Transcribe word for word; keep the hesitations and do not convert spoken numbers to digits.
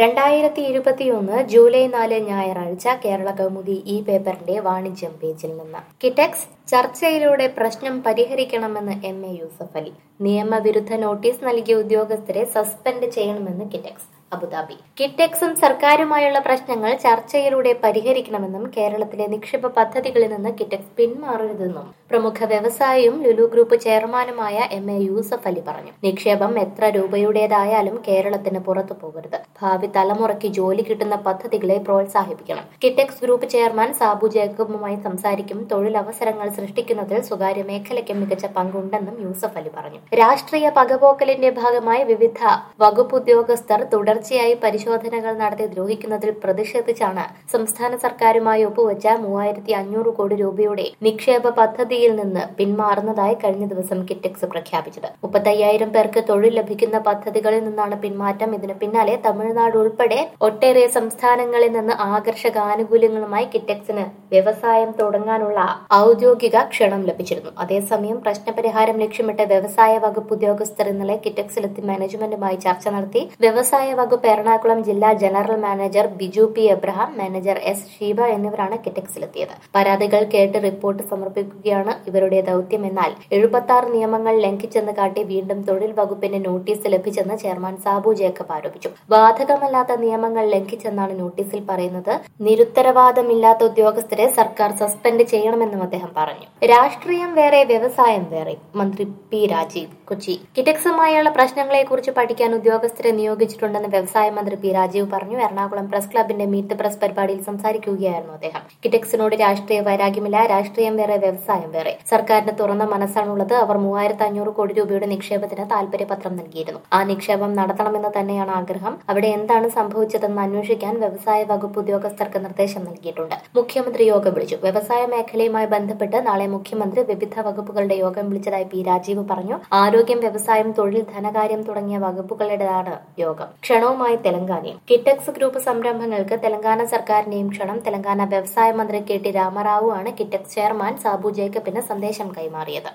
രണ്ടായിരത്തി ഇരുപത്തിയൊന്ന് ജൂലൈ നാല് ഞായറാഴ്ച കേരള കൗമുദി ഈ പേപ്പറിന്റെ വാണിജ്യം പേജിൽ നിന്ന് കിറ്റെക്സ് ചർച്ചയിലൂടെ പ്രശ്നം പരിഹരിക്കണമെന്ന് എം എ യൂസഫ് അലി. നിയമവിരുദ്ധ നോട്ടീസ് നൽകിയ ഉദ്യോഗസ്ഥരെ സസ്പെൻഡ് ചെയ്യണമെന്ന് കിറ്റെക്സ് അബുദാബി. കിറ്റെക്സും സർക്കാരുമായുള്ള പ്രശ്നങ്ങൾ ചർച്ചയിലൂടെ പരിഹരിക്കണമെന്നും കേരളത്തിലെ നിക്ഷേപ പദ്ധതികളിൽ നിന്ന് കിറ്റെക്സ് പിന്മാറരുതെന്നും പ്രമുഖ വ്യവസായിയും ലുലു ഗ്രൂപ്പ് ചെയർമാനുമായ എം എ യൂസഫ് അലി പറഞ്ഞു. നിക്ഷേപം എത്ര രൂപയുടേതായാലും കേരളത്തിന് പുറത്തു പോകരുത്. ഭാവി തലമുറയ്ക്ക് ജോലി കിട്ടുന്ന പദ്ധതികളെ പ്രോത്സാഹിപ്പിക്കണം. കിറ്റെക്സ് ഗ്രൂപ്പ് ചെയർമാൻ സാബു ജേക്കബുമായി സംസാരിക്കും. തൊഴിലവസരങ്ങൾ സൃഷ്ടിക്കുന്നതിൽ സ്വകാര്യ മേഖലയ്ക്ക് മികച്ച പങ്കുണ്ടെന്നും യൂസഫ് അലി പറഞ്ഞു. രാഷ്ട്രീയ പകപോക്കലിന്റെ ഭാഗമായി വിവിധ വകുപ്പ് ഉദ്യോഗസ്ഥർ തുടർച്ചയായി പരിശോധനകൾ നടത്തി ദ്രോഹിക്കുന്നതിൽ പ്രതിഷേധിച്ചാണ് സംസ്ഥാന സർക്കാരുമായി ഒപ്പുവെച്ച മൂവായിരത്തി അഞ്ഞൂറ് കോടി രൂപയുടെ നിക്ഷേപ പദ്ധതിയിൽ നിന്ന് പിന്മാറുന്നതായി കഴിഞ്ഞ ദിവസം കിറ്റെക്സ് പ്രഖ്യാപിച്ചത്. മുപ്പത്തയ്യായിരം പേർക്ക് തൊഴിൽ ലഭിക്കുന്ന പദ്ധതികളിൽ നിന്നാണ് പിന്മാറ്റം. ഇതിനു പിന്നാലെ തമിഴ്നാട് ഉൾപ്പെടെ ഒട്ടേറെ സംസ്ഥാനങ്ങളിൽ നിന്ന് ആകർഷക ആനുകൂല്യങ്ങളുമായി കിറ്റെക്സിന് വ്യവസായം തുടങ്ങാനുള്ള ഔദ്യോഗിക ക്ഷണം ലഭിച്ചിരുന്നു. അതേസമയം പ്രശ്നപരിഹാരം ലക്ഷ്യമിട്ട് വ്യവസായ വകുപ്പ് ഉദ്യോഗസ്ഥർ ഇന്നലെ കിറ്റെക്സിലെത്തി മാനേജ്മെന്റുമായി ചർച്ച നടത്തി. വ്യവസായ വകുപ്പ് എറണാകുളം ജില്ലാ general manager Biju P Abraham, manager S Sheeba എന്നിവരാണ് കിറ്റെക്സിലെത്തിയത്. പരാതികൾ കേട്ട് റിപ്പോർട്ട് സമർപ്പിക്കുകയാണ് ഇവരുടെ ദൌത്യം. എന്നാൽ എഴുപത്തി ആറ് നിയമങ്ങൾ ലംഘിച്ചെന്ന് കാട്ടി വീണ്ടും തൊഴിൽ വകുപ്പിന് നോട്ടീസ് ലഭിച്ചെന്ന് ചെയർമാൻ സാബു ജേക്കബ് ആരോപിച്ചു. ബാധകമല്ലാത്ത നിയമങ്ങൾ ലംഘിച്ചെന്നാണ് നോട്ടീസിൽ പറയുന്നത്. നിരുത്തരവാദമില്ലാത്ത ഉദ്യോഗസ്ഥരെ സർക്കാർ സസ്പെൻഡ് ചെയ്യണമെന്നും അദ്ദേഹം പറഞ്ഞു. രാഷ്ട്രീയം വേറെ, വ്യവസായം വേറെ. മന്ത്രി പി രാജീവ് കൊച്ചി. കിറ്റെക്സുമായുള്ള പ്രശ്നങ്ങളെക്കുറിച്ച് പഠിക്കാൻ ഉദ്യോഗസ്ഥരെ നിയോഗിച്ചിട്ടുണ്ടെന്ന് വ്യവസായ മന്ത്രി പി രാജീവ് പറഞ്ഞു. എറണാകുളം പ്രസ് ക്ലബിന്റെ മീറ്റ് ദ പ്രസ് പരിപാടിയിൽ സംസാരിക്കുകയായിരുന്നു അദ്ദേഹം. കിറ്റെക്സിനോട് രാഷ്ട്രീയ വൈരാഗ്യമില്ല. രാഷ്ട്രീയം വേറെ, വ്യവസായം വേറെ. സർക്കാരിന് തുറന്ന മനസ്സാണുള്ളത്. അവർ മൂവായിരത്തി അഞ്ഞൂറ് കോടി രൂപയുടെ നിക്ഷേപത്തിന് താൽപര്യപത്രം നൽകിയിരുന്നു. ആ നിക്ഷേപം നടത്തണമെന്ന് തന്നെയാണ് ആഗ്രഹം. അവിടെ എന്താണ് സംഭവിച്ചതെന്ന് അന്വേഷിക്കാൻ വ്യവസായ വകുപ്പ് ഉദ്യോഗസ്ഥർക്ക് നിർദ്ദേശം നൽകിയിട്ടുണ്ട്. മുഖ്യമന്ത്രി യോഗം വിളിച്ചു. വ്യവസായ മേഖലയുമായി ബന്ധപ്പെട്ട് നാളെ മുഖ്യമന്ത്രി വിവിധ വകുപ്പുകളുടെ യോഗം വിളിച്ചതായി പി രാജീവ് പറഞ്ഞു. ആരോഗ്യം, വ്യവസായം, തൊഴിൽ, ധനകാര്യം തുടങ്ങിയ വകുപ്പുകളുടേതാണ് യോഗം. ക്ഷണവുമായി തെലങ്കാനയും. കിറ്റെക്സ് ഗ്രൂപ്പ് സംരംഭങ്ങൾക്ക് തെലങ്കാന സർക്കാരിന്റെയും ക്ഷണം. തെലങ്കാന വ്യവസായ മന്ത്രി കെ ടി രാമറാവു ആണ് കിറ്റെക്സ് ചെയർമാൻ സാബു ജേക്കബിന് സന്ദേശം കൈമാറിയത്.